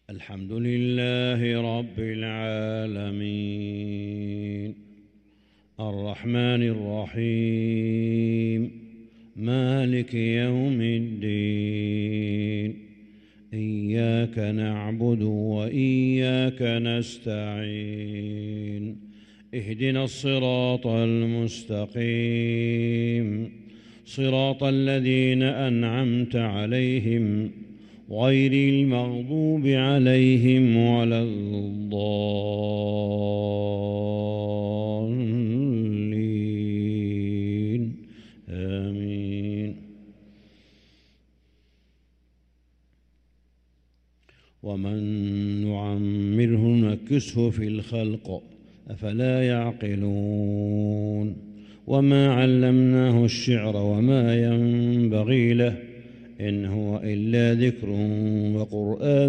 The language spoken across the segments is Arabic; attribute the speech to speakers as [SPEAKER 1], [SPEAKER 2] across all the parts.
[SPEAKER 1] الحمد لله رب العالمين الرحمن الرحيم مالك يوم الدين إياك نعبد وإياك نستعين اهدنا الصراط المستقيم صراط الذين أنعمت عليهم غير المغضوب عليهم ولا الضالين آمين. ومن نعمره نكسه في الخلق أفلا يعقلون وما علمناه الشعر وما ينبغي له إن هو إلا ذكر وقرآن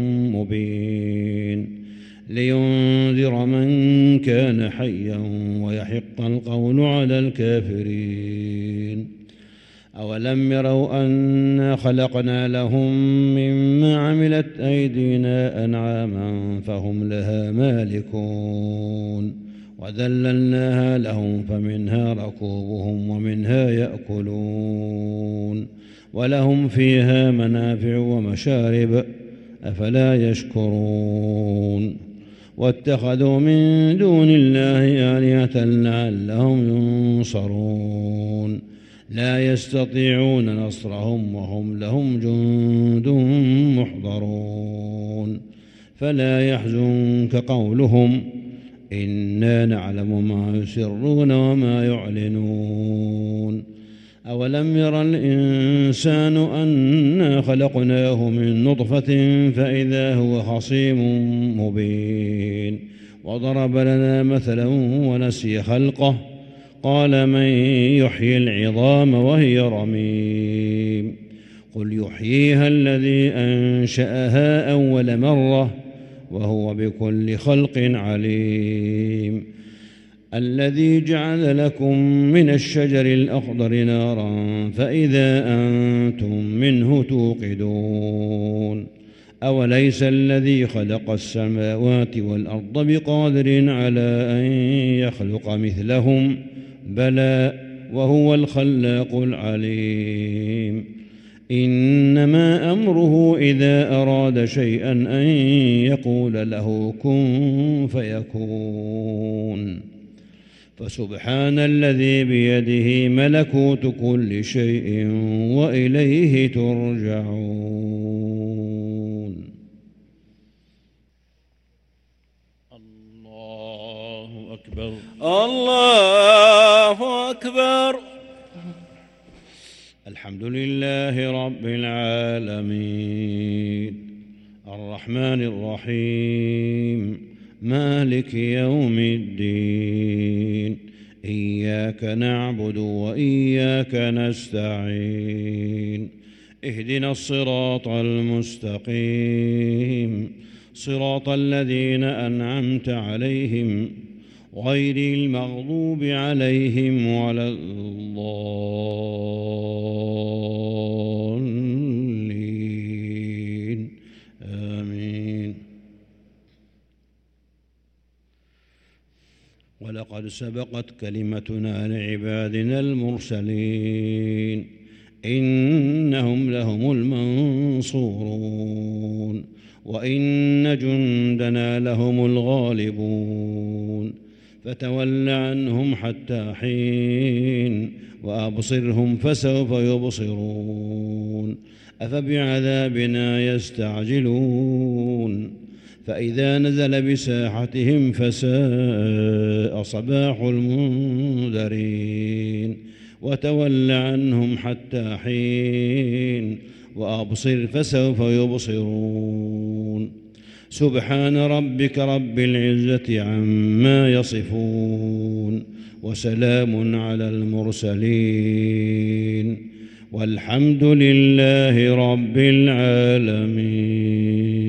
[SPEAKER 1] مبين لينذر من كان حيا ويحق القول على الكافرين. أولم يروا أنا خلقنا لهم مما عملت أيدينا أنعاما فهم لها مالكون وذللناها لهم فمنها ركوبهم ومنها يأكلون ولهم فيها منافع ومشارب أفلا يشكرون. واتخذوا من دون الله آلهة لعلهم ينصرون لا يستطيعون نصرهم وهم لهم جند محضرون. فلا يحزنك قولهم إنا نعلم ما يسرون وما يعلنون. أولم ير الإنسان أنا خلقناه من نطفة فإذا هو خصيم مبين وضرب لنا مثلا ونسي خلقه قال من يحيي العظام وهي رميم قل يحييها الذي أنشأها أول مرة وهو بكل خلق عليم. الذي جعل لكم من الشجر الأخضر نارا فإذا أنتم منه توقدون. أوليس الذي خلق السماوات والأرض بقادر على أن يخلق مثلهم بلى وهو الخلاق العليم. إنما أمره إذا أراد شيئا أن يقول له كن فيكون. فسبحان الذي بيده ملكوت كل شيء وإليه ترجعون. الله أكبر
[SPEAKER 2] الله أكبر.
[SPEAKER 1] الحمد لله رب العالمين الرحمن الرحيم مالك يوم الدين إياك نعبد وإياك نستعين اهدنا الصراط المستقيم صراط الذين أنعمت عليهم غير المغضوب عليهم ولا الضالين آمين. ولقد سبقت كلمتنا لعبادنا المرسلين إنهم لهم المنصورون وإن جندنا لهم الغالبون. فتول عنهم حتى حين وأبصرهم فسوف يبصرون. أفبعذابنا يستعجلون فإذا نزل بساحتهم فساء صباح المنذرين. وتول عنهم حتى حين وأبصر فسوف يبصرون. سبحان ربك رب العزة عما يصفون وسلام على المرسلين والحمد لله رب العالمين.